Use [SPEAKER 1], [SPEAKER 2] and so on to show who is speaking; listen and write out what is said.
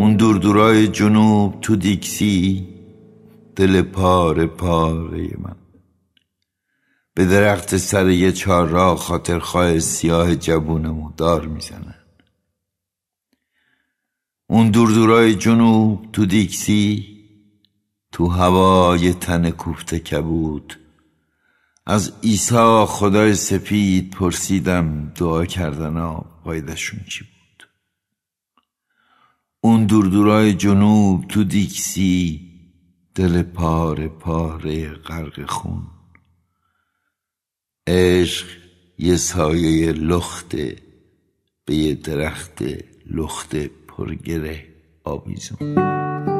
[SPEAKER 1] اون دورای جنوب تو دیکسی، دل پاره پاره من. به درخت سر یه چهارراه خاطرخواه سیاه جوونمو دار میزنن. اون دورای جنوب تو دیکسی، تو هوای تن کوفته کبود، از عیسی خدای سپید پرسیدم دعا کردنا فایده‌شون چی بود. اون دورای جنوب تو دیکسی، دل پاره پاره غرق خون. عشق یه سایه لخته به یه درخت لخت پرگره آویزون.